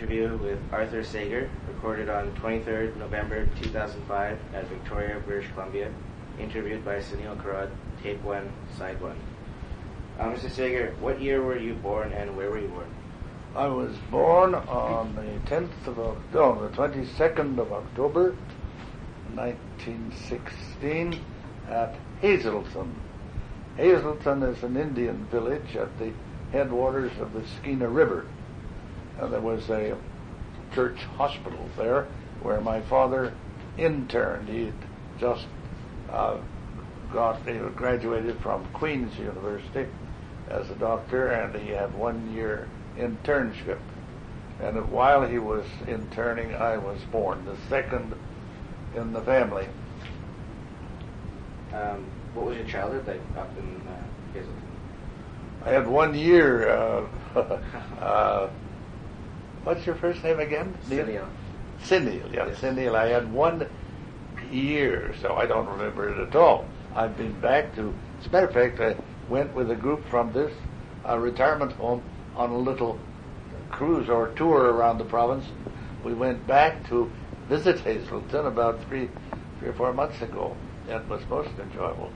interview with Arthur Sager, recorded on 23rd November 2005 at Victoria, British Columbia. Interviewed by Sunil Karad, Tape 1, Side 1. Mr. Sager, what year were you born and where were you born? I was born on the 22nd of October, 1916, at Hazelton. Hazelton is an Indian village at the headwaters of the Skeena River. There was a church hospital there where my father interned. He had just graduated from Queen's University as a doctor, and he had 1 year internship. And while he was interning, I was born, the second in the family. What was your childhood like up in Hazelton? I had 1 year. What's your first name again? Sunil. Sunil, Yes. Sunil. I had 1 year, so I don't remember it at all. I've been back to, as a matter of fact, I went with a group from this retirement home on a little cruise or tour around the province. We went back to visit Hazelton about three or 4 months ago. That was most enjoyable.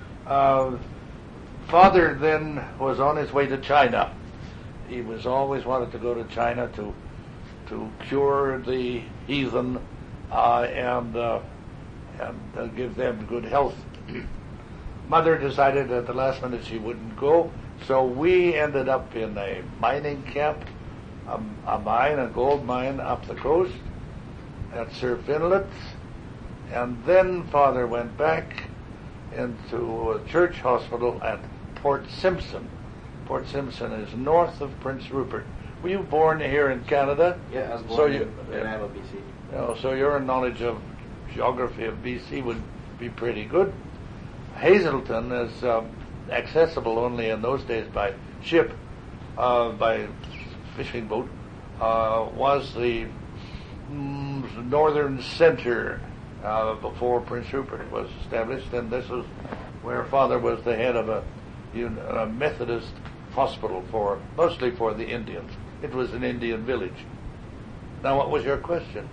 Father then was on his way to China. He was always wanted to go to China to cure the heathen and give them good health. Mother decided at the last minute she wouldn't go, so we ended up in a mining camp, a gold mine up the coast at Surf Inlet, and then Father went back into a church hospital at Port Simpson. Port Simpson is north of Prince Rupert. Were you born here in Canada? Yeah, I was born in Nanaimo, BC. So your knowledge of geography of BC would be pretty good. Hazelton is accessible only in those days by ship, by fishing boat, was the northern center before Prince Rupert was established, and this is where Father was the head of a Methodist hospital mostly for the Indians. It was an Indian village. Now, what was your question?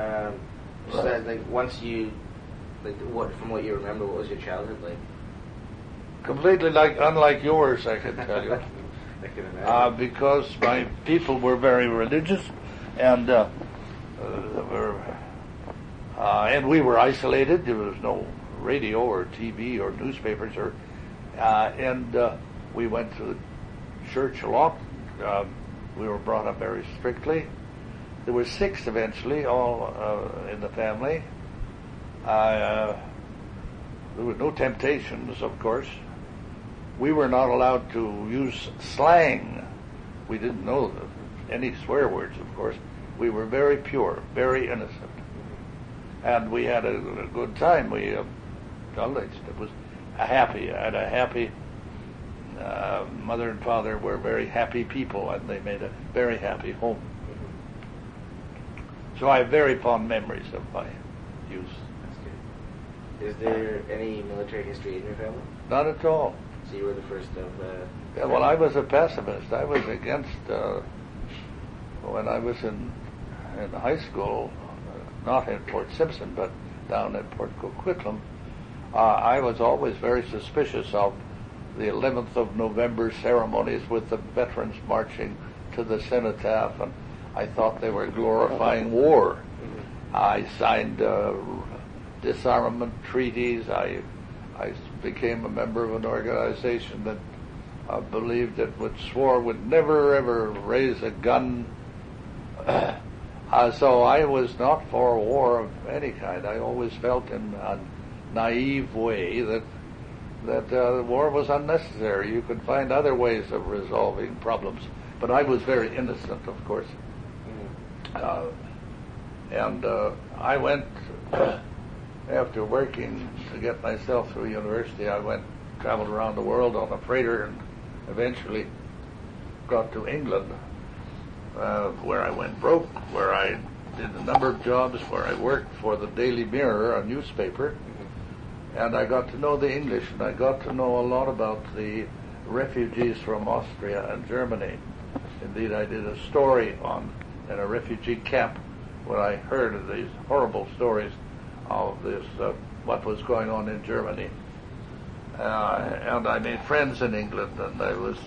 Once you, from what you remember, what was your childhood like? Completely unlike yours, I can tell you. I can imagine. Because my people were very religious, and and we were isolated. There was no radio or TV or newspapers, and we went to church a lot. We were brought up very strictly. There were 6 eventually, all in the family. There were no temptations, of course. We were not allowed to use slang. We didn't know any swear words, of course. We were very pure, very innocent. And we had a good time. It was a happy mother and father were very happy people, and they made a very happy home. So I have very fond memories of my youth. That's good. Is there any military history in your family? Not at all. So you were the first of... well, I was a pacifist. I was against, when I was in high school, not in Port Simpson, but down at Port Coquitlam, I was always very suspicious of the 11th of November ceremonies with the veterans marching to the cenotaph, and I thought they were glorifying war. I signed disarmament treaties. I became a member of an organization that believed that swore would never ever raise a gun. So I was not for war of any kind. I always felt in a naive way that war was unnecessary. You could find other ways of resolving problems. But I was very innocent, of course. And I went, after working to get myself through university, traveled around the world on a freighter and eventually got to England, where I went broke, where I did a number of jobs, where I worked for the Daily Mirror, a newspaper, and I got to know the English, and I got to know a lot about the refugees from Austria and Germany. Indeed, I did a story on in a refugee camp when I heard of these horrible stories of this what was going on in Germany. And I made friends in England, and I was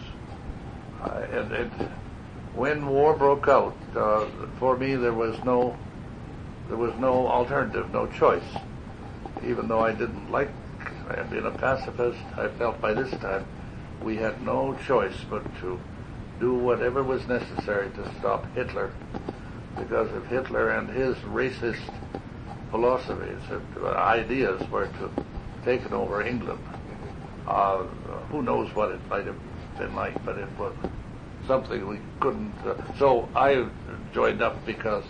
when war broke out, for me there was no alternative, no choice. Even though I didn't like being a pacifist, I felt by this time we had no choice but to do whatever was necessary to stop Hitler, because if Hitler and his racist philosophies and ideas were to taken over England, who knows what it might have been like, but it was something we couldn't. So I joined up because,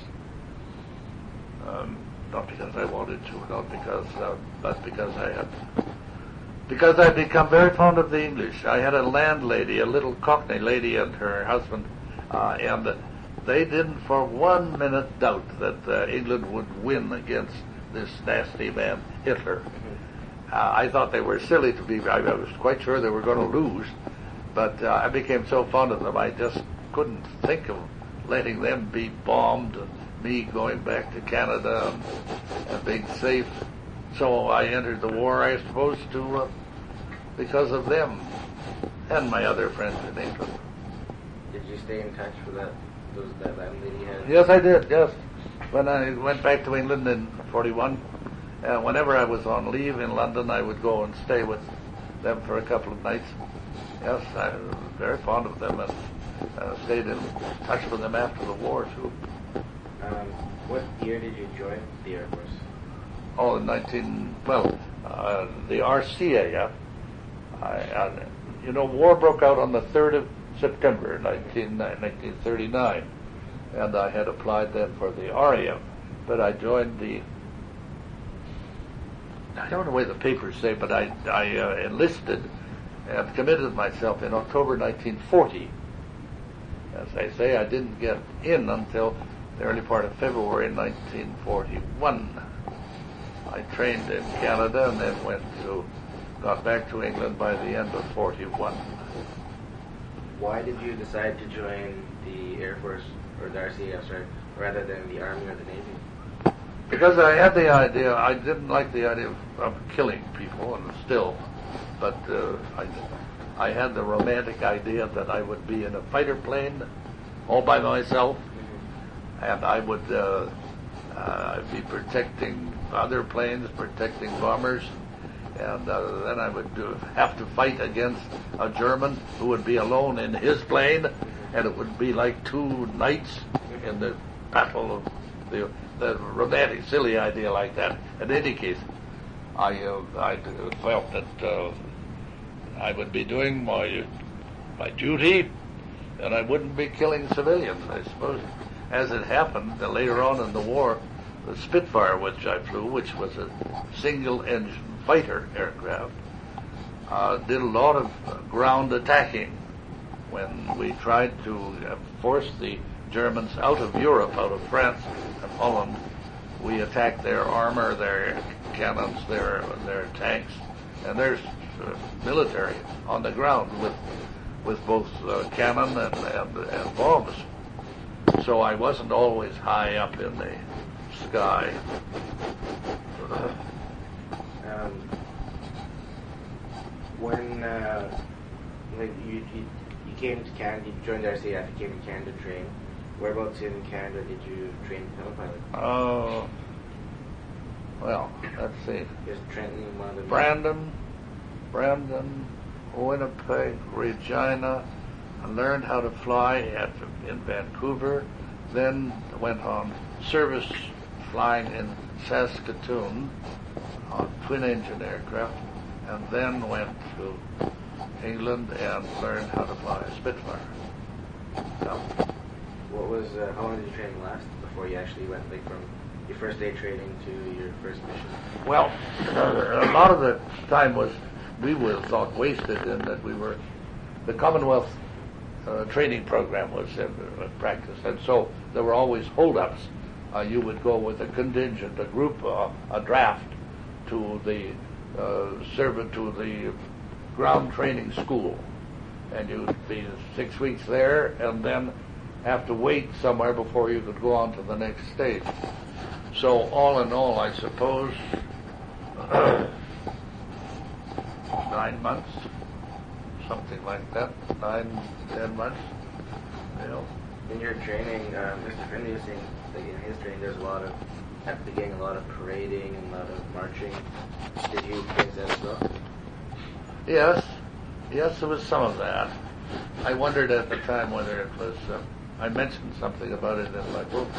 not because I wanted to, not because, but because I'd become very fond of the English. I had a landlady, a little Cockney lady, and her husband, and they didn't for 1 minute doubt that England would win against this nasty man, Hitler. I thought they were silly to be. I was quite sure they were going to lose, but I became so fond of them, I just couldn't think of letting them be bombed and me going back to Canada and being safe. So I entered the war, I suppose, because of them and my other friends in England. Did you stay in touch with that landlady you had? Yes, I did, yes. When I went back to England in 41, whenever I was on leave in London, I would go and stay with them for a couple of nights. Yes, I was very fond of them and stayed in touch with them after the war, too. What year did you join the Air Force? Oh, in the RCAF. War broke out on the 3rd of September 1939, and I had applied then for the RAF, but I joined I don't know what the papers say, but I enlisted and committed myself in October 1940. As I say, I didn't get in until the early part of February 1941. I trained in Canada and then got back to England by the end of 41. Why did you decide to join the Air Force, or the RCAF, rather than the Army or the Navy? Because I had the idea, I didn't like the idea of killing people, and still, but I had the romantic idea that I would be in a fighter plane all by myself, and I would be protecting other planes, protecting bombers, and then I would have to fight against a German who would be alone in his plane, and it would be like two knights in the battle of the romantic, silly idea like that. In any case, I felt that I would be doing my duty, and I wouldn't be killing civilians, I suppose. As it happened, later on in the war, the Spitfire, which I flew, which was a single-engine fighter aircraft, did a lot of ground attacking. When we tried to force the Germans out of Europe, out of France and Holland, we attacked their armor, their cannons, their tanks, and their military on the ground with both cannon and bombs. So I wasn't always high up in the sky. When you came to Canada, you joined the RCAF, you came to Canada to train. Whereabouts in Canada did you train pilot? Oh, well, let's see. Just Trenton, one of the Brandon, Winnipeg, Regina. I learned how to fly in Vancouver, then went on service flying in Saskatoon on twin-engine aircraft, and then went to England and learned how to fly a Spitfire. So, how long did you training last before you actually went from your first day training to your first mission? Well, a lot of the time we were thought wasted in that the Commonwealth training program was practiced, and so there were always hold-ups. You would go with a contingent, a group, a draft to the to the ground training school, and you'd be 6 weeks there, and then have to wait somewhere before you could go on to the next stage. So all in all, I suppose 9 months, something like that, 9-10 months. You know. In your training, Mr. Finley was saying that in his training there's at the beginning, a lot of parading and a lot of marching. Did you experience that as well? Yes, there was some of that. I wondered at the time whether it was, I mentioned something about it in my book,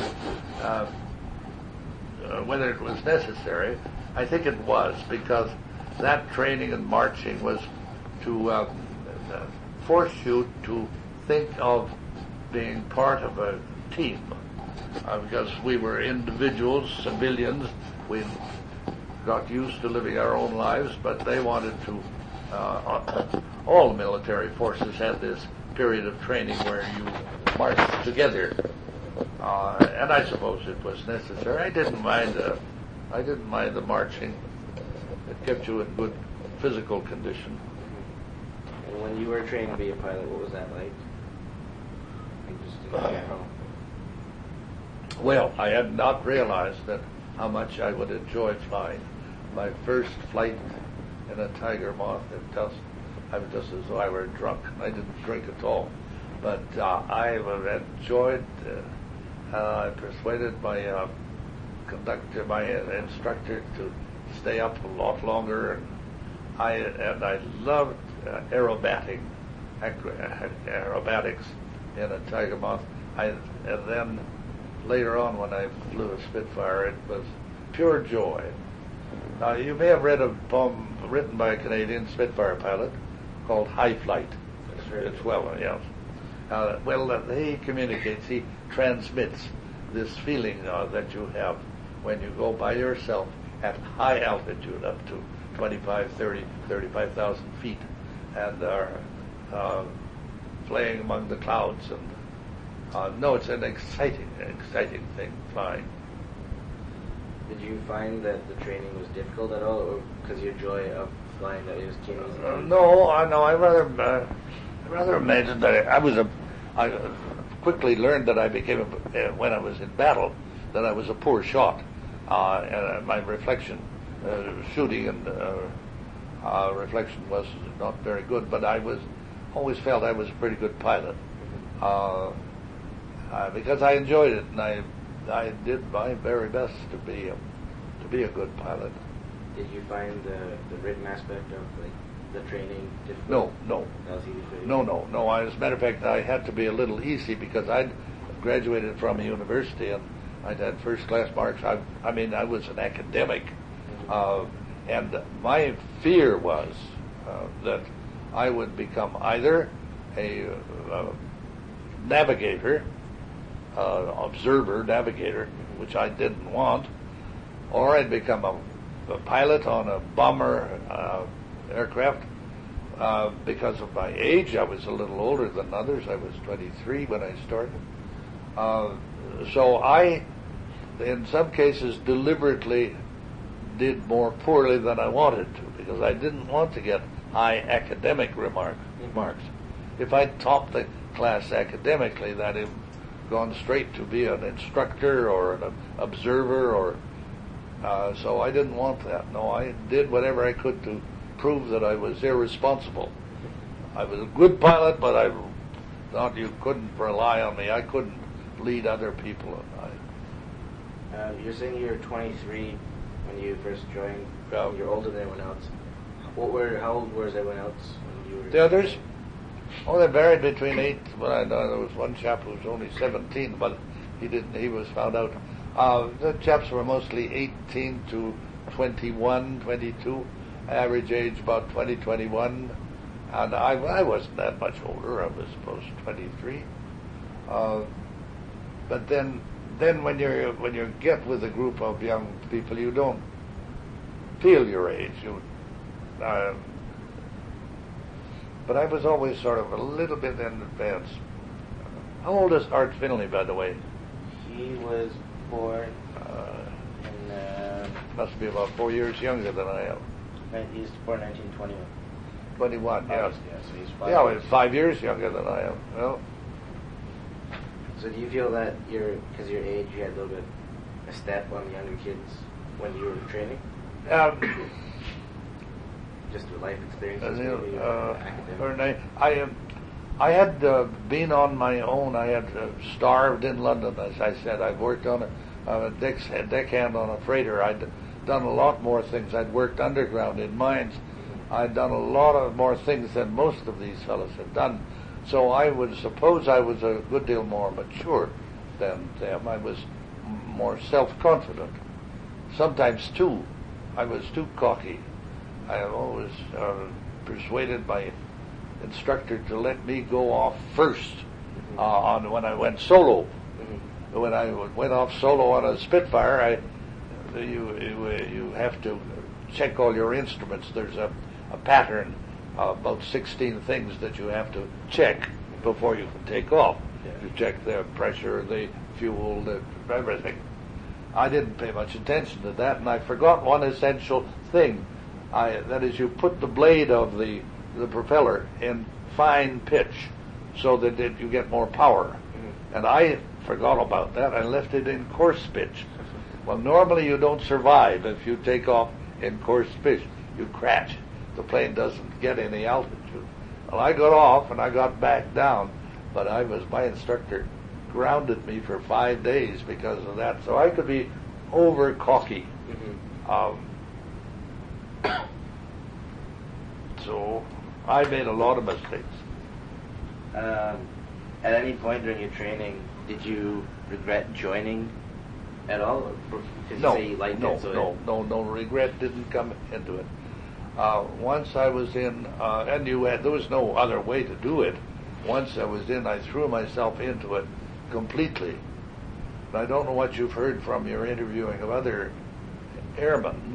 whether it was necessary. I think it was, because that training and marching was to force you to think of being part of a team. Because we were individuals, civilians, we got used to living our own lives, but they wanted to, all military forces had this period of training where you marched together. And I suppose it was necessary. I didn't mind the marching. It kept you in good physical condition. And when you were trained to be a pilot, what was that like? Just in general. Well, I had not realized how much I would enjoy flying. My first flight in a Tiger Moth, I was just as though I were drunk. I didn't drink at all. But I enjoyed, I persuaded my conductor, my instructor, to stay up a lot longer. And I loved aerobatics in a Tiger Moth. And then later on, when I flew a Spitfire, it was pure joy. Now, you may have read a poem written by a Canadian Spitfire pilot called High Flight. It's well, yes. He communicates, he transmits this feeling that you have when you go by yourself at high altitude, up to 25, 30, 35,000 feet, and are playing among the clouds. And no, it's an exciting thing, flying. Did you find that the training was difficult at all, or because your joy of flying that it was came easy? No. I rather imagine that I quickly learned that I became when I was in battle, that I was a poor shot, and my reflection, shooting and reflection was not very good. But I always felt I was a pretty good pilot, because I enjoyed it, and I did my very best to be a good pilot. Did you find the written aspect of the training difficult? No. That was easy for you? No. As a matter of fact, I had to be a little easy because I'd graduated from a university and I'd had first-class marks. I was an academic, and my fear was that I would become either a navigator, observer, navigator, which I didn't want, or I'd become a pilot on a bomber aircraft. Because of my age, I was a little older than others. I was 23 when I started. So I, in some cases, deliberately did more poorly than I wanted to, because I didn't want to get high academic marks. If I'd topped the class academically, that had gone straight to be an instructor or an observer, so I didn't want that. No, I did whatever I could to prove that I was irresponsible. I was a good pilot, but I thought you couldn't rely on me. I couldn't lead other people. You're saying you were 23 when you first joined. Yeah. You're older than everyone else. How old was everyone else when you were? The others? Oh, they varied between 8. Well, I know there was one chap who was only 17, but he was found out. The chaps were mostly 18 to 21, 22, average age about 20, 21, and I wasn't that much older. I was supposed 23. But then when you get with a group of young people, you don't feel your age. But I was always sort of a little bit in advance. How old is Art Finley, by the way? He was born must be about 4 years younger than I am. He's born 1921. 21, yes. Yeah, so he's 5 Yeah, he's 5 years younger than I am. Well, So do you feel that because of your age, you had a little bit a step on the younger kids when you were training? Just with life experiences, maybe, academic? I had been on my own. I had starved in London, as I said. I'd worked on a deckhand on a freighter. I'd done a lot more things. I'd worked underground in mines. I'd done a lot of more things than most of these fellows had done. So I would suppose I was a good deal more mature than them. I was more self-confident. Sometimes, too, I was too cocky. I always persuaded my instructor to let me go off first when I went solo. Mm-hmm. When I went off solo on a Spitfire, you have to check all your instruments. There's a pattern, about 16 things that you have to check before you can take off. Yeah. You check the pressure, the fuel, everything. I didn't pay much attention to that, and I forgot one essential thing. That is, you put the blade of the propeller in fine pitch so that you get more power. Mm-hmm. And I forgot about that. I left it in coarse pitch. Well, normally you don't survive if you take off in coarse pitch. You crash. The plane doesn't get any altitude. Well, I got off and I got back down, but my instructor grounded me for 5 days because of that. So I could be over cocky. Mm-hmm. So I made a lot of mistakes. At any point during your training, did you regret joining at all? No, regret didn't come into it. Once I was in, and there was no other way to do it. Once I was in, I threw myself into it completely. And I don't know what you've heard from your interviewing of other airmen.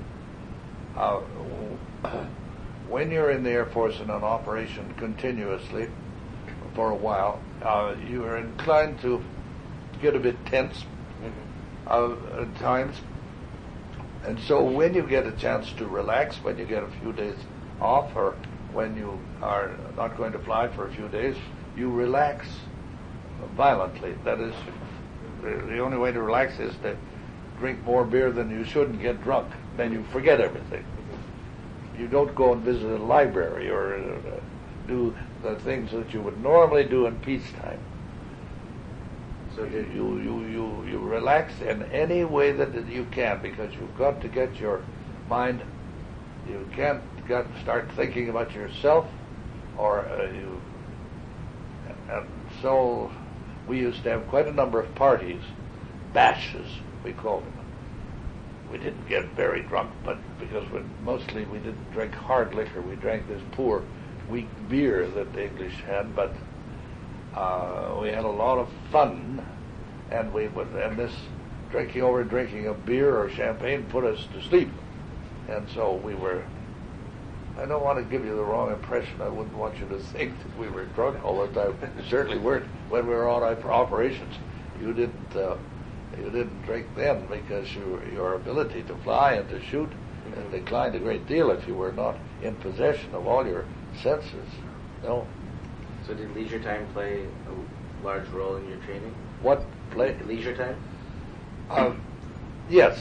When you're in the Air Force in an operation continuously for a while, you are inclined to get a bit tense at times. And so when you get a chance to relax, when you get a few days off, or when you are not going to fly for a few days, you relax violently. That is, the only way to relax is to drink more beer than you should and get drunk. Then you forget everything. You don't go and visit a library or do the things that you would normally do in peacetime. So you relax in any way that you can, because you've got to get your mind. You can't start thinking about yourself, or you. And so we used to have quite a number of parties, bashes we called them. We didn't get very drunk, but because mostly we didn't drink hard liquor. We drank this poor, weak beer that the English had, but we had a lot of fun, and this drinking of beer or champagne put us to sleep. And so we were, I don't want to give you the wrong impression. I wouldn't want you to think that we were drunk all the time. We certainly weren't when we were on operations. You didn't drink then, because your ability to fly and to shoot declined a great deal if you were not in possession of all your senses. No. So did leisure time play a large role in your training? What play? Leisure time? Yes.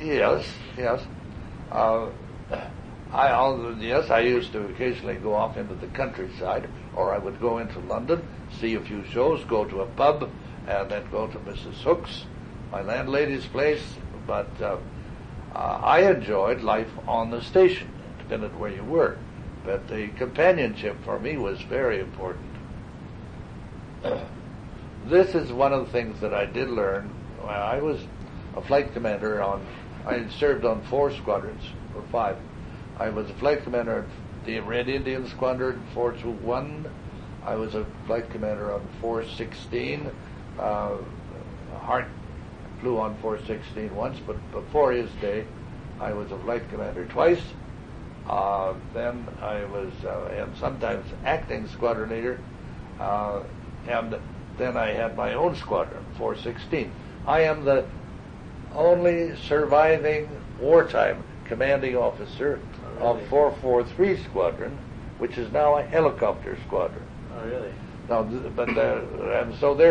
I used to occasionally go off into the countryside, or I would go into London, see a few shows, go to a pub, and then go to Mrs. Hook's, my landlady's place. But I enjoyed life on the station, depending where you were. But the companionship for me was very important. This is one of the things that I did learn. I was a flight commander I had served on 4 squadrons, or 5. I was a flight commander of the Red Indian Squadron 421. I was a flight commander on 416. Hart flew on 416 once, but before his day, I was a flight commander twice. Then I was, and sometimes acting squadron leader, and then I had my own squadron, 416. I am the only surviving wartime commanding officer of 443 Squadron, which is now a helicopter squadron. Oh, really? Now, and so they're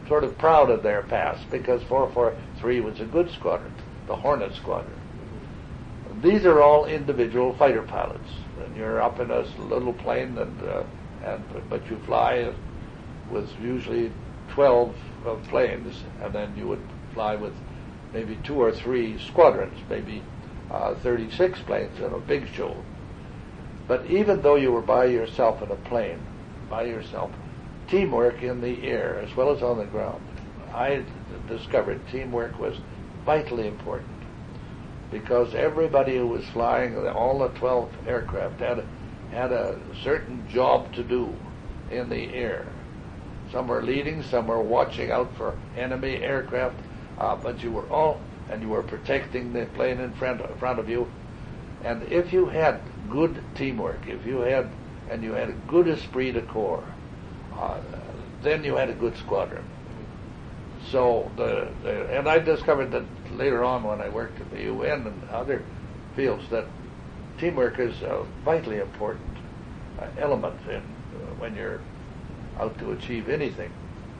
sort of proud of their past because 443 was a good squadron, the Hornet Squadron. These are all individual fighter pilots, and you're up in a little plane, but you fly with usually 12 planes, and then you would fly with maybe 2 or 3 squadrons, maybe 36 planes in a big show. But even though you were by yourself in a plane, by yourself, teamwork in the air as well as on the ground, I discovered teamwork was vitally important because everybody who was flying, all the 12 aircraft, had a certain job to do in the air. Some were leading, some were watching out for enemy aircraft, but you were protecting the plane in front of you. And if you had good teamwork, you had a good esprit de corps, then you had a good squadron. So and I discovered that later on when I worked at the UN and other fields that teamwork is a vitally important element in when you're out to achieve anything.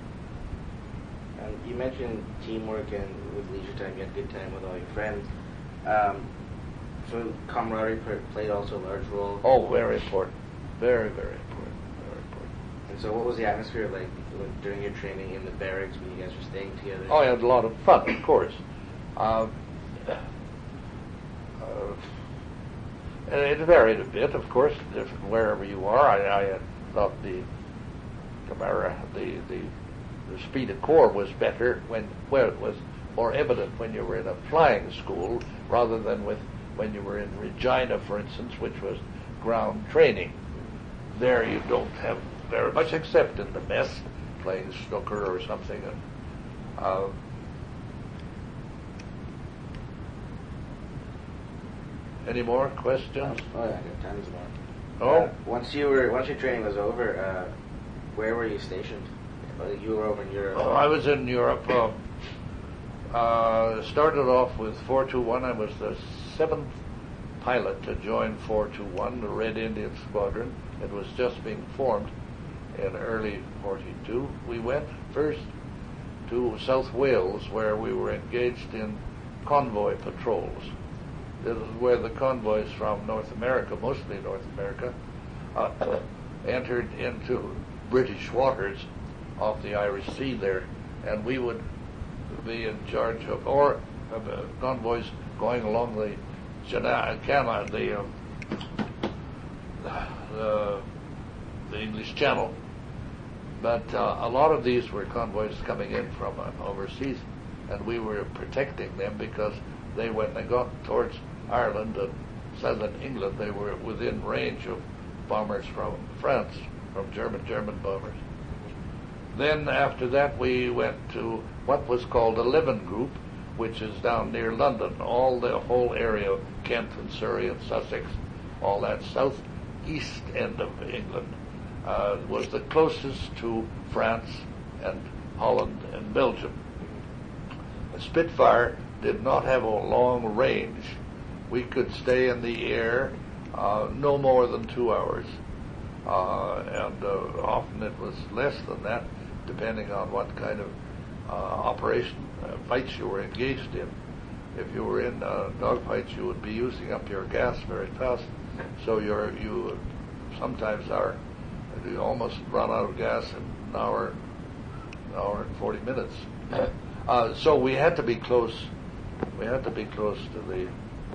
You mentioned teamwork, and with leisure time you had a good time with all your friends. So camaraderie played also a large role. Oh, very important. Very, very important. Very important. And so what was the atmosphere like during your training in the barracks when you guys were staying together? Oh, I had a lot of fun, of course. It varied a bit, of course, wherever you are. I thought the esprit de corps was better it was more evident when you were in a flying school rather than when you were in Regina, for instance, which was ground training. There you don't have very much except in the mess, playing snooker or something. Any more questions? Oh, yeah, I got tons more. Oh, once your training was over, where were you stationed? You were over in Europe. I was in Europe. Started off with 421. I was the 7th pilot to join 421, the Red Indian Squadron. It was just being formed in early 42. We went first to South Wales, where we were engaged in convoy patrols. This is where the convoys from North America, mostly North America, entered into British waters off the Irish Sea there, and we would be in charge of convoys going along the English Channel. But a lot of these were convoys coming in from overseas, and we were protecting them because when they got towards Ireland and southern England, they were within range of bombers from France, from German bombers. Then after that we went to what was called a Leven Group, which is down near London. The whole area of Kent and Surrey and Sussex, all that southeast end of England, was the closest to France and Holland and Belgium. The Spitfire did not have a long range. We could stay in the air no more than 2 hours, and often it was less than that, depending on what kind of fights you were engaged in. If you were in dogfights, you would be using up your gas very fast, so you sometimes you almost run out of gas in an hour and 40 minutes. So we had to be close. We had to be close to the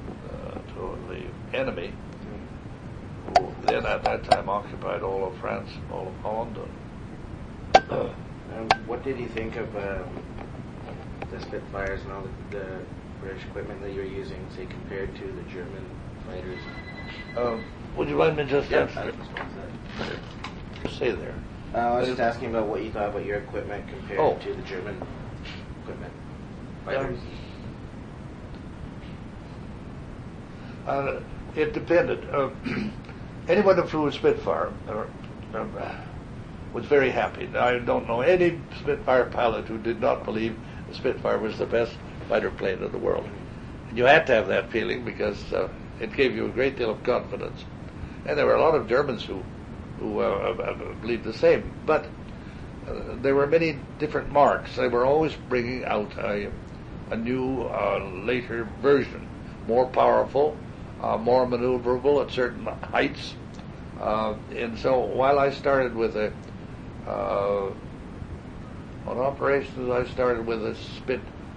enemy, who then at that time occupied all of France, all of Holland. What did you think of the Spitfires and all the British equipment that you were using, say, compared to the German fighters? Would you mind me just Yeah, say there? I was just asking about what you thought about your equipment compared to the German equipment. Fighters. It depended. Anyone who flew a Spitfire was very happy. I don't know any Spitfire pilot who did not believe the Spitfire was the best fighter plane in the world. And you had to have that feeling because it gave you a great deal of confidence. And there were a lot of Germans who believed the same. But there were many different marks. They were always bringing out a new, later version, more powerful, more maneuverable at certain heights. And so while I started with on operations, I started with a Spit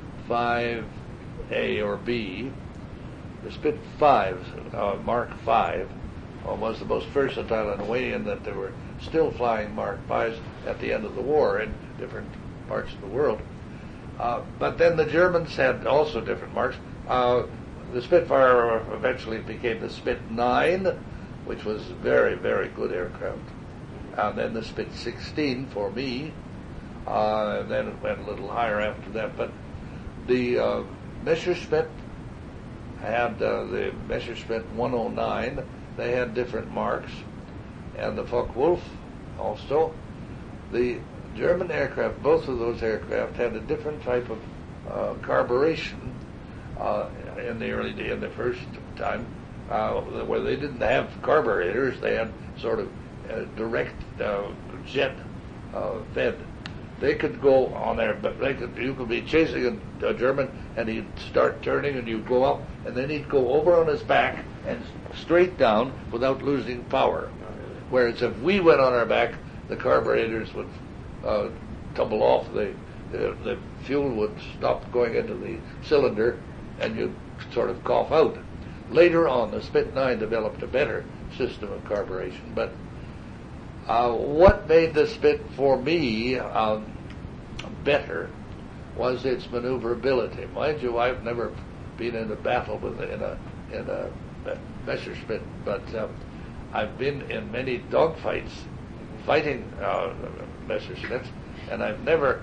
5A or B. The Spit 5, Mark 5, was the most versatile in a way in that there were still flying Mark 5s at the end of the war in different parts of the world. But then the Germans had also different marks. The Spitfire eventually became the Spit 9, which was a very, very good aircraft. And then the Spit 16 for me, and then it went a little higher after that. But the Messerschmitt had the Messerschmitt 109. They had different marks, and the Focke-Wulf also. The German aircraft, both of those aircraft, had a different type of carburation in the early day, in the first time, where they didn't have carburetors. They had sort of direct jet fed. They could go on there, but you could be chasing a German, and he'd start turning, and you'd go up, and then he'd go over on his back and straight down without losing power. Whereas if we went on our back, the carburetors would tumble off. The fuel would stop going into the cylinder, and you'd sort of cough out. Later on, the Spit 9 developed a better system of carburation, but what made the Spit for me better was its maneuverability. Mind you, I've never been in a battle in a Messerschmitt, but I've been in many dogfights fighting Messerschmitts, and I've never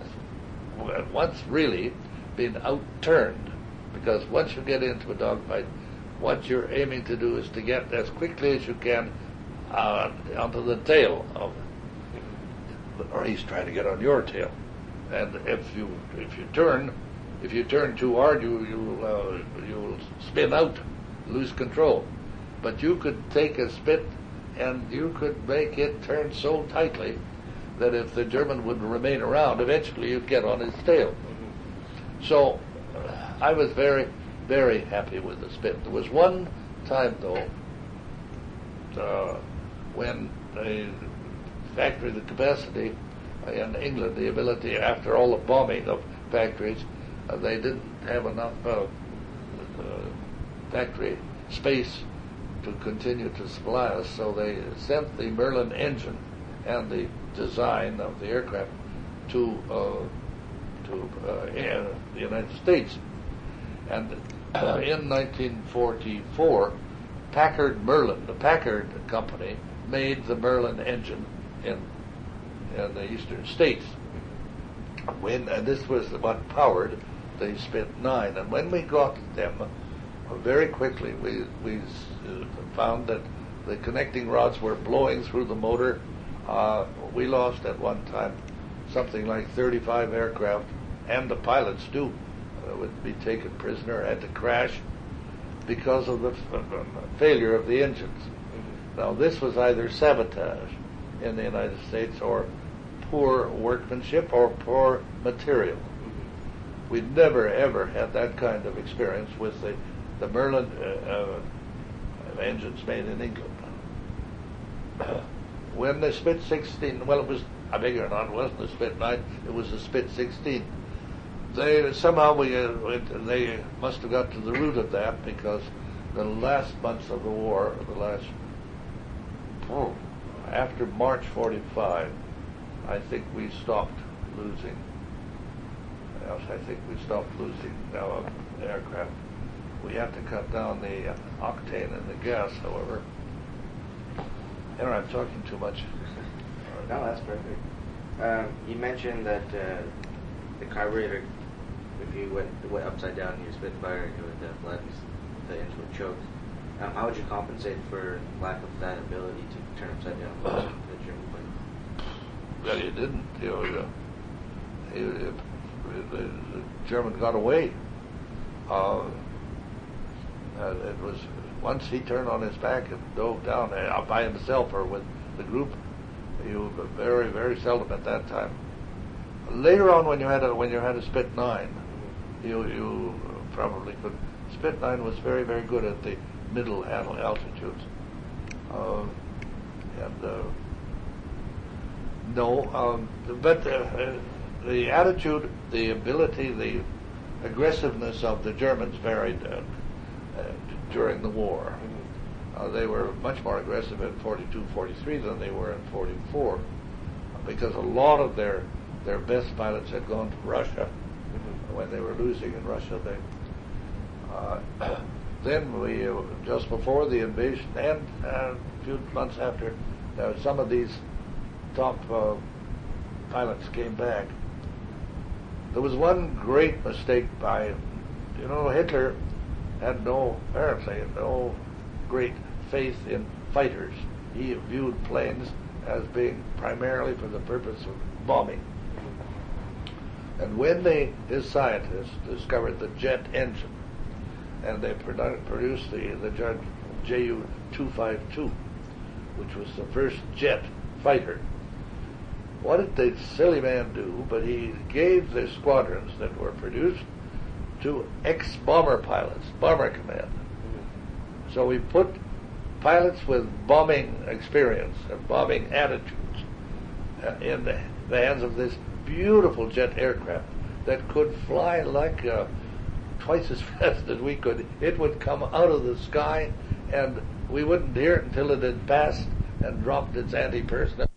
once really been outturned, because once you get into a dogfight, what you're aiming to do is to get as quickly as you can onto the tail of it, or he's trying to get on your tail. And if you turn too hard, you'll spin out, lose control. But you could take a Spit and you could make it turn so tightly that if the German would remain around, eventually you'd get on his tail. So I was very, very happy with the Spit. There was one time, though, when the factory, the capacity in England, the ability, after all the bombing of factories, they didn't have enough factory space to continue to supply us, so they sent the Merlin engine and the design of the aircraft to the United States. And in 1944, Packard Merlin, the Packard company, made the Merlin engine in the eastern states. And this was what powered the Spit 9. And when we got them, very quickly we found that the connecting rods were blowing through the motor. We lost at one time something like 35 aircraft, and the pilots too would be taken prisoner, had to crash because of the failure of the engines. Now, this was either sabotage in the United States or poor workmanship or poor material. We'd never, ever had that kind of experience with the Merlin engines made in England. When the Spit 16, well, it was, I beg your pardon, it wasn't the Spit 9, it was the Spit 16. They somehow they must have got to the root of that, because the last months of the war, after March 45, I think we stopped losing. I think we stopped losing aircraft. We had to cut down the octane in the gas, however. Anyway, I'm talking too much. No, that's perfect. You mentioned that the carburetor, if you went upside down in your Spitfire, it would flatten, the engine would choke. How would you compensate for lack of that ability to turn upside down the German plane? Well, you didn't. The German got away. It was once he turned on his back and dove down by himself or with the group. You very, very seldom at that time. Later on, when you had a Spit 9, you probably could. Spit 9 was very, very good at the middle altitudes. But the attitude, the ability, the aggressiveness of the Germans varied during the war. They were much more aggressive in 42, 43 than they were in 44, because a lot of their best pilots had gone to Russia. When they were losing in Russia, then we, just before the invasion and a few months after, some of these top pilots came back. There was one great mistake by, Hitler had apparently no great faith in fighters. He viewed planes as being primarily for the purpose of bombing. And when his scientists discovered the jet engine, and they produced the Ju-252, which was the first jet fighter, what did the silly man do? But he gave the squadrons that were produced to ex-bomber pilots, Bomber Command. So we put pilots with bombing experience and bombing attitudes in the hands of this beautiful jet aircraft that could fly like twice as fast as we could. It would come out of the sky, and we wouldn't hear it until it had passed and dropped its anti-personnel